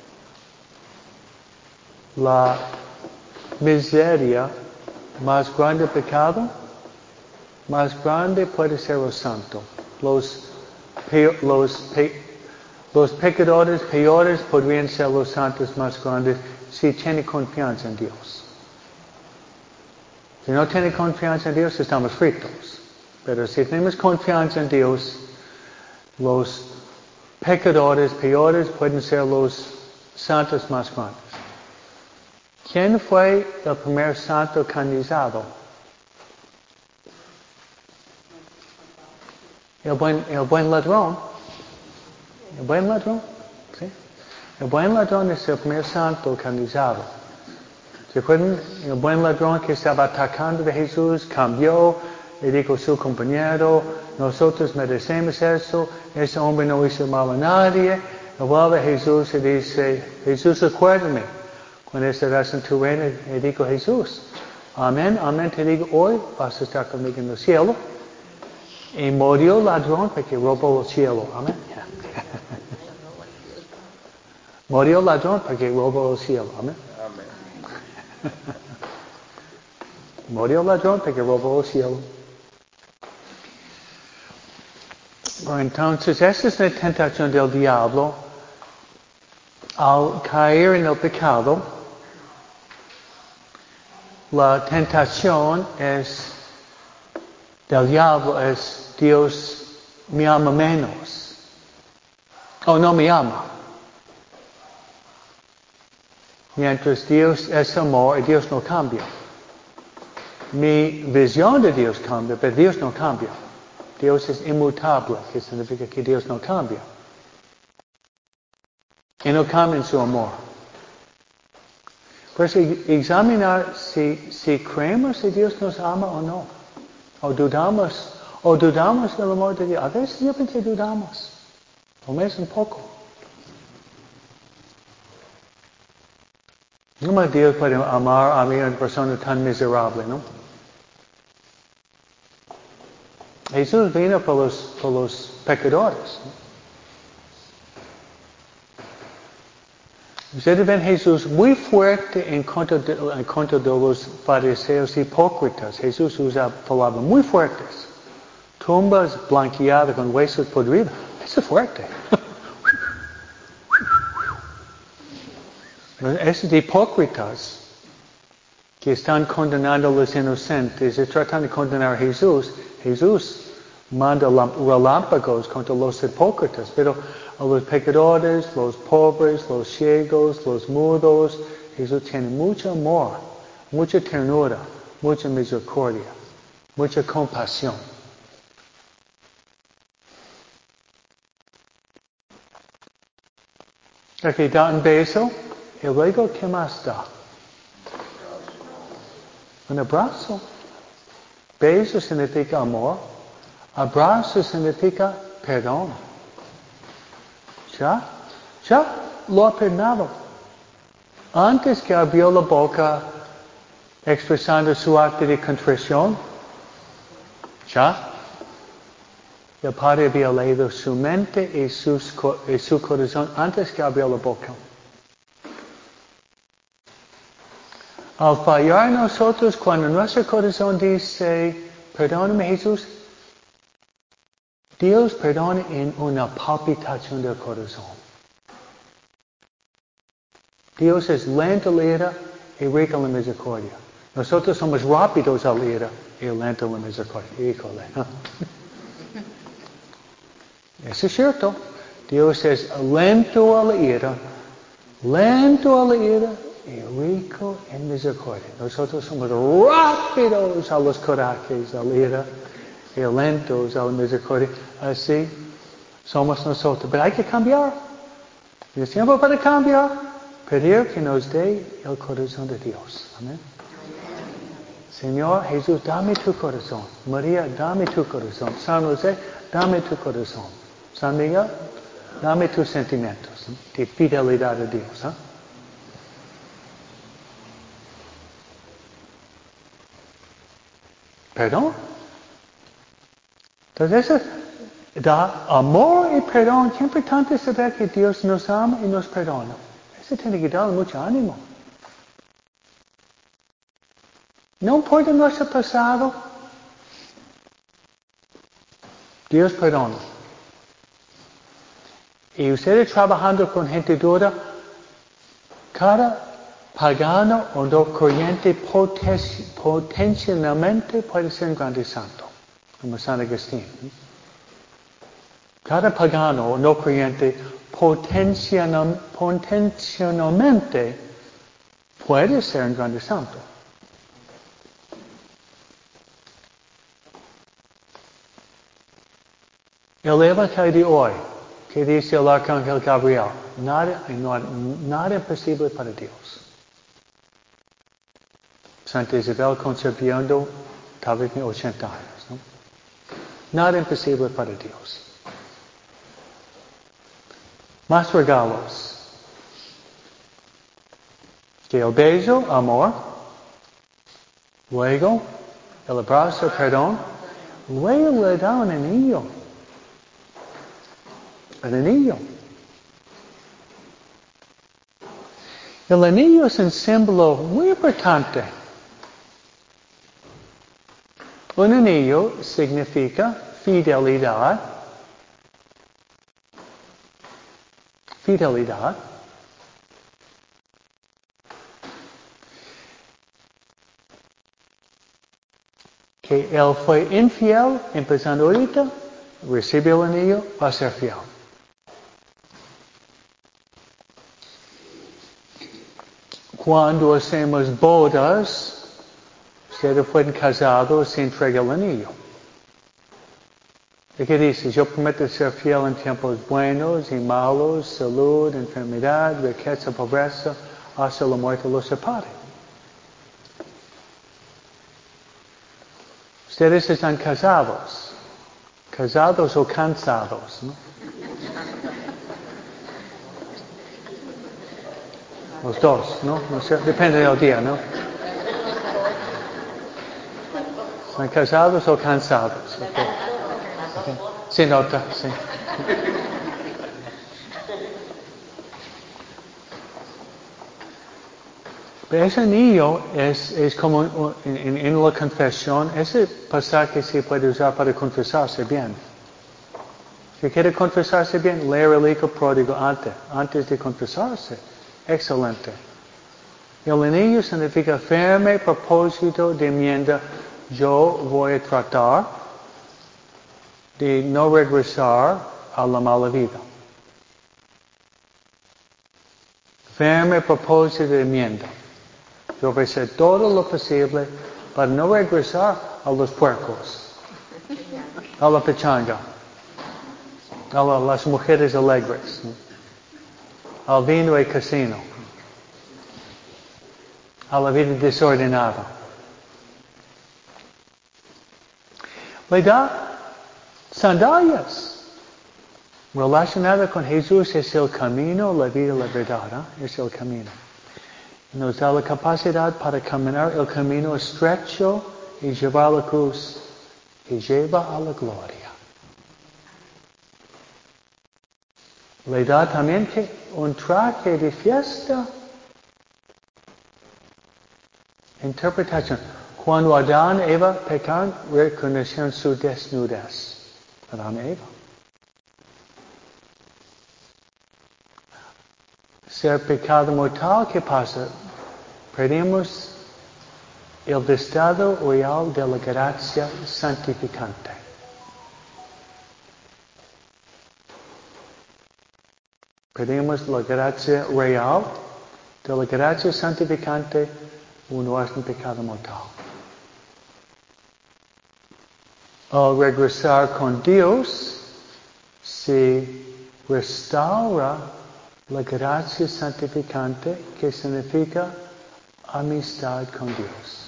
la miseria, más grande el pecado, más grande puede ser el santo. Los Los, pe, los pecadores peores podrían ser los santos más grandes si tienen confianza en Dios. Si no tienen confianza en Dios, estamos fritos. Pero si tenemos confianza en Dios, los pecadores peores pueden ser los santos más grandes. ¿Quién fue el primer santo canonizado? El buen, el buen ladrón. El buen ladrón. ¿Sí? El buen ladrón es el primer santo canonizado. ¿Se acuerdan? El buen ladrón que estaba atacando de Jesús cambió, le dijo a su compañero, nosotros merecemos eso, ese hombre no hizo mal a nadie. Y vuelve a Jesús y dice, Jesús, acuérdame, cuando estarás en tu reino, le dijo Jesús, amén, amén, te digo hoy, vas a estar conmigo en el cielo. Y murió el ladrón porque robó el cielo. Amén. Murió el ladrón porque robó el cielo. Amén. Murió el ladrón porque robó el cielo. Bueno, entonces, esta es la tentación del diablo. Al caer en el pecado, la tentación es del diablo es Dios me ama menos. O no me ama. Mientras Dios es amor y Dios no cambia. Mi visión de Dios cambia, pero Dios no cambia. Dios es inmutable, que significa que Dios no cambia. Y no cambia en su amor. Por eso examinar si, si creemos que Dios nos ama o no. O dudamos, o dudamos del amor de Dios. A veces yo pensé que dudamos. O menos un poco. ¿Cómo Dios puede amar a mí, una persona tan miserable, no? Jesús vino por los, por los pecadores. Ustedes ven Jesús muy fuerte en contra de, en contra de los fariseos hipócritas. Jesús usa palabras muy fuertes. Tumbas blanqueadas con huesos podridos. Eso es fuerte. Esos hipócritas que están condenando a los inocentes y tratando de condenar a Jesús, Jesús manda relámpagos contra los hipócritas, pero a los pecadores, los pobres, los ciegos, los mudos, Jesús tiene mucho amor, mucha ternura, mucha misericordia, mucha compasión. Aquí da un beso y luego ¿qué más da? Un abrazo. Beso significa amor. Abrazo significa perdón. ¿Ya? Ya lo ha perdonado. Antes que abrió la boca expresando su acto de contrición, ya el Padre había leído su mente y, sus, y su corazón antes que abrió la boca. Al fallar nosotros, cuando nuestro corazón dice, perdóname Jesús, Dios perdona en una palpitación del corazón. Dios es lento a la ira y rico en la misericordia. Nosotros somos rápidos a la ira y lento en la misericordia. Híjole. Eso es cierto. Dios es lento a la ira, lento a la ira y rico en misericordia. Nosotros somos rápidos a los corajes, a la ira, y lentos a la misericordia. Así somos nosotros. Pero hay que cambiar. Y es tiempo para cambiar. Pedir que nos dé el corazón de Dios. Amén. Señor Jesús, dame tu corazón. María, dame tu corazón. San José, dame tu corazón. San Miguel, dame tus sentimientos de fidelidad a Dios. ¿eh? Perdón. Entonces, eso da amor y perdón. Qué importante es saber que Dios nos ama y nos perdona. Eso tiene que dar mucho ánimo. No importa nuestro pasado, Dios perdona. Y ustedes trabajando con gente dura, cada pagano o no creyente potencialmente puede ser un grande santo, como San Agustín. Cada pagano o no creyente potencialmente puede ser un grande santo. El Evangelio de hoy, que dice el Arcángel Gabriel, nada, nada, nada imposible para Dios. Santa Isabel concebiendo tal vez en ochenta años. ¿no? Nada imposible para Dios. Más regalos. Que el beso, amor. Luego, el abrazo, perdón. Luego le da un anillo. El anillo. El anillo es un símbolo muy importante. Un anillo significa fidelidad. Fidelidad. Que él fue infiel, empezando ahorita, recibe el anillo, va a ser fiel. Cuando hacemos bodas, ustedes fueron casados, se entrega el anillo. ¿Y qué dice? Yo prometo ser fiel en tiempos buenos y malos, salud, enfermedad, riqueza, pobreza, hasta la muerte los separe. Ustedes están casados, casados o cansados, ¿no? Los dos, ¿no? no sé, depende del día, ¿no? ¿Están casados o cansados? Okay. Okay. Se nota, sí. Pero ese anillo es, es como en, en, en la confesión, ese pasaje se puede usar para confesarse bien. Si quiere confesarse bien, leer el hijo pródigo antes, antes de confesarse. Excelente. El anillo significa firme propósito de enmienda. Yo voy a tratar de no regresar a la mala vida. Firme propósito de enmienda. Yo voy a hacer todo lo posible para no regresar a los puercos, a la pechanga, a la, las mujeres alegres, ¿no? al vino y casino, a la vida desordenada. Le da sandalias. Relacionada con Jesús es el camino, la vida, la verdad. ¿eh? Es el camino. Nos da la capacidad para caminar el camino estrecho y llevar la cruz que lleva a la gloria. Le da también que un traje de fiesta. Interpretación. Cuando Adán y Eva pecaron, reconocieron su desnudez. Adán y Eva. Ser pecado mortal, ¿qué pasa? Perdimos el estado real de la gracia santificante. pedimos la gracia real de la gracia santificante en nuestro pecado mortal. Al regresar con Dios, se restaura la gracia santificante, que significa amistad con Dios.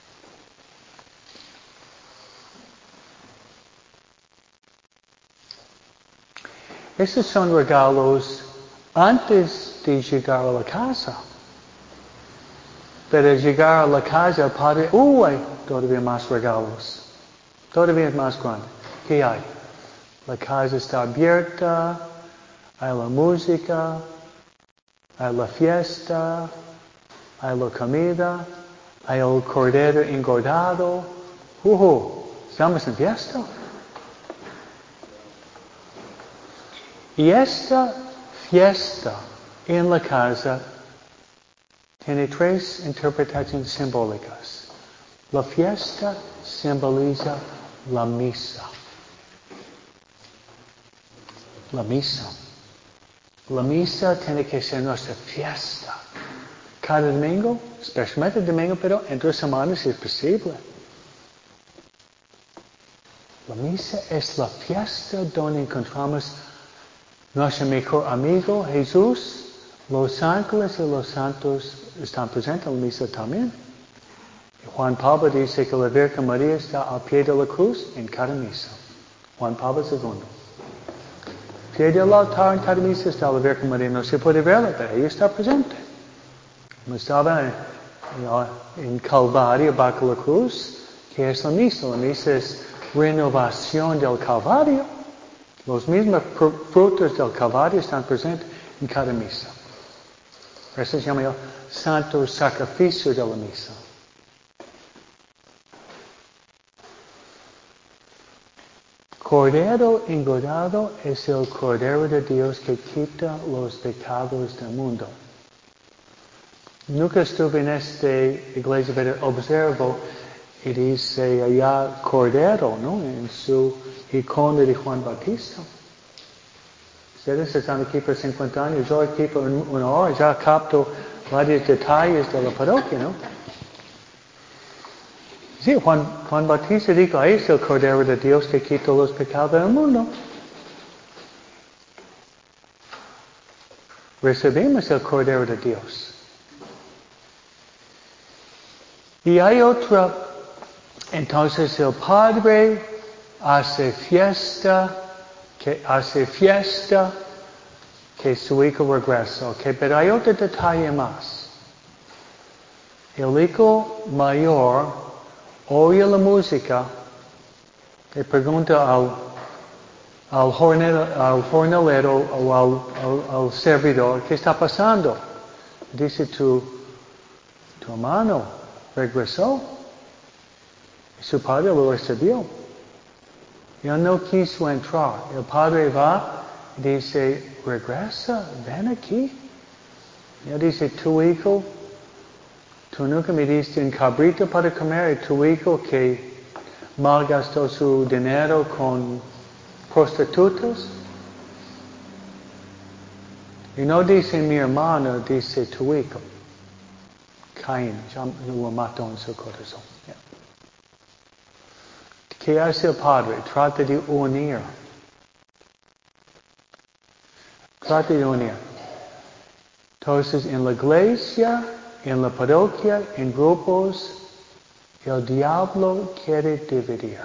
Esos son regalos antes de llegar a la casa. Pero al llegar a la casa, el Padre, ¡uh! Hay todavía más regalos. Todavía es más grande. ¿Qué hay? La casa está abierta, hay la música, hay la fiesta, hay la comida, hay el cordero engordado. ¡Uh! Estamos en fiesta. Y esta fiesta en la casa tiene tres interpretaciones simbólicas. La fiesta simboliza la misa. La misa. La misa tiene que ser nuestra fiesta. Cada domingo, especialmente el domingo, pero entre semanas si es posible. La misa es la fiesta donde encontramos nuestro mejor amigo, Jesús. Los ángeles y los santos están presentes en la misa también. Juan Pablo dice que la Virgen María está al pie de la cruz en cada misa. Juan Pablo segundo. Pie del altar en cada misa está la Virgen María. No se puede verla, pero ella está presente. Como estaba en, en Calvario bajo la cruz, ¿qué es la misa? La misa es renovación del Calvario. Los mismos frutos del Calvario están presentes en cada misa. Eso se llama el santo sacrificio de la misa. Cordero engordado es el Cordero de Dios que quita los pecados del mundo. Nunca estuve en esta iglesia, pero observo y dice allá Cordero, ¿no? En su icono de Juan Bautista. Ustedes están aquí por cincuenta años, yo aquí por una hora, ya capto varios detalles de la parroquia, ¿no? Sí, Juan, Juan Bautista dijo, ahí es el Cordero de Dios que quita los pecados del mundo. Recibimos el Cordero de Dios. Y hay otra, entonces el Padre hace fiesta, que hace fiesta, que su hijo regresa. Okay, pero hay otro detalle más. El hijo mayor oye la música y pregunta al, al, jornal, al jornalero o al, al, al servidor, ¿qué está pasando? Dice, tu, tu hermano regresó. Y su padre lo recibió. Y él no quiso entrar. El padre va y dice, regresa, ven aquí. Y él dice, tu hijo, tú nunca me diste un cabrito para comer, y tu hijo que malgastó su dinero con prostitutas. Y no dice mi hermano, dice tu hijo. Caín, ya lo mató en su corazón. Yeah. ¿Qué hace el Padre? Trata de unir. Trata de unir. Entonces, en la iglesia, en la parroquia, en grupos, el diablo quiere dividir.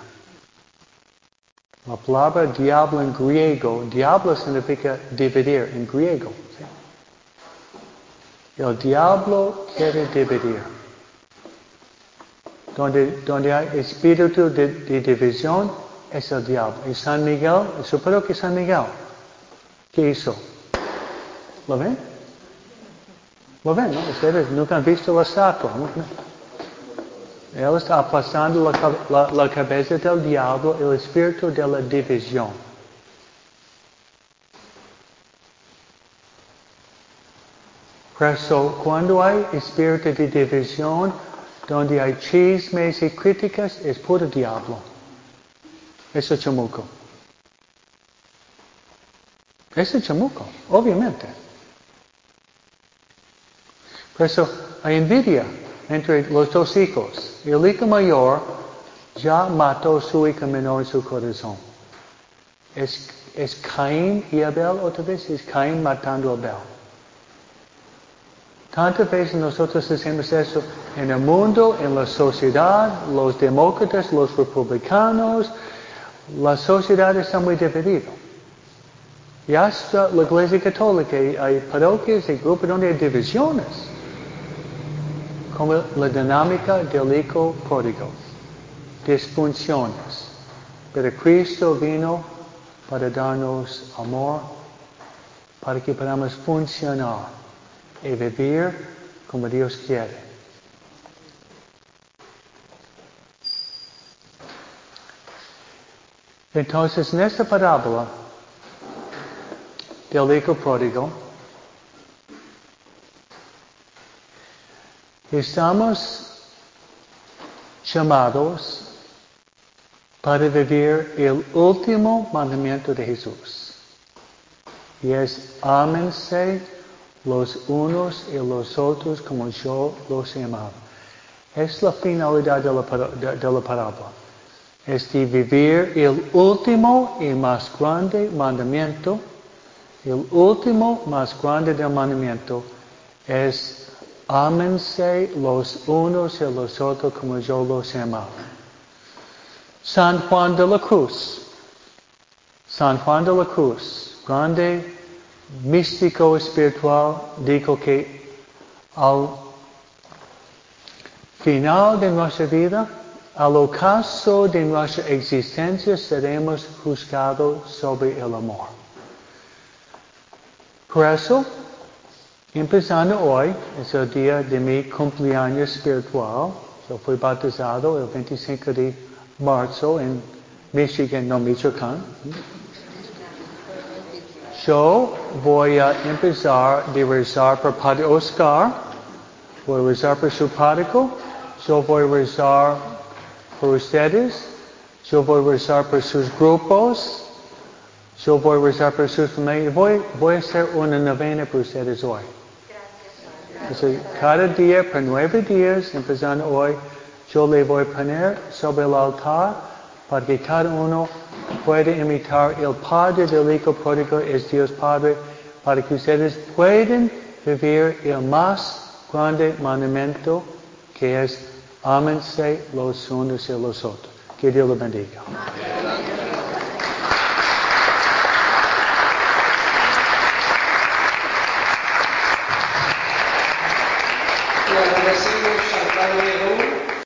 La palabra diablo en griego, diablo significa dividir en griego. ¿Sí? El diablo quiere dividir. Donde, donde hay espíritu de, de división, es el diablo. Y San Miguel, su parroquia San Miguel, ¿qué hizo? ¿Lo ven? ¿Lo ven? ¿No? Ustedes nunca han visto la estatua, ¿no? Él está aplastando la, la, la cabeza del diablo, el espíritu de la división. Por eso, cuando hay espíritu de división, donde hay chismes y críticas, es puro diablo. Eso es chamuco. Ese chamuco, obviamente. Por eso hay envidia entre los dos hijos. El hijo mayor ya mató a su hijo menor en su corazón. Es, es Caín y Abel otra vez, es Caín matando a Abel. Tantas veces nosotros hacemos eso en el mundo, en la sociedad, los demócratas, los republicanos, la sociedad está muy dividida. Y hasta la Iglesia Católica hay parroquias y grupos donde hay divisiones, como la dinámica del hijo pródigo, disfunciones. Pero Cristo vino para darnos amor, para que podamos funcionar y vivir como Dios quiere. Entonces, en esta parábola del hijo pródigo, estamos llamados para vivir el último mandamiento de Jesús. Y es, ámense los unos y los otros como yo los he amado. Es la finalidad de la, de, de la parábola. Es de vivir el último y más grande mandamiento. El último más grande del mandamiento es ámense los unos y los otros como yo los he amado. San Juan de la Cruz. San Juan de la Cruz, grande místico espiritual, dijo que al final de nuestra vida, al ocaso de nuestra existencia, seremos juzgados sobre el amor. Por eso, empezando hoy, es el día de mi cumpleaños espiritual. Yo fui bautizado el veinticinco de marzo en Michigan, no Michoacán. Yo voy a empezar a rezar por Padre Oscar, voy a rezar por su párroco, yo voy a rezar por ustedes, yo voy a rezar por sus grupos, yo voy a rezar por sus familias, voy, voy a hacer una novena por ustedes hoy. Entonces, cada día, por nueve días, empezando hoy, yo le voy a poner sobre el altar para que cada uno pueda imitar el Padre del Hijo Pródigo, es Dios Padre, para que ustedes puedan vivir el más grande mandamiento, que es ámense los unos y los otros. Que Dios los bendiga.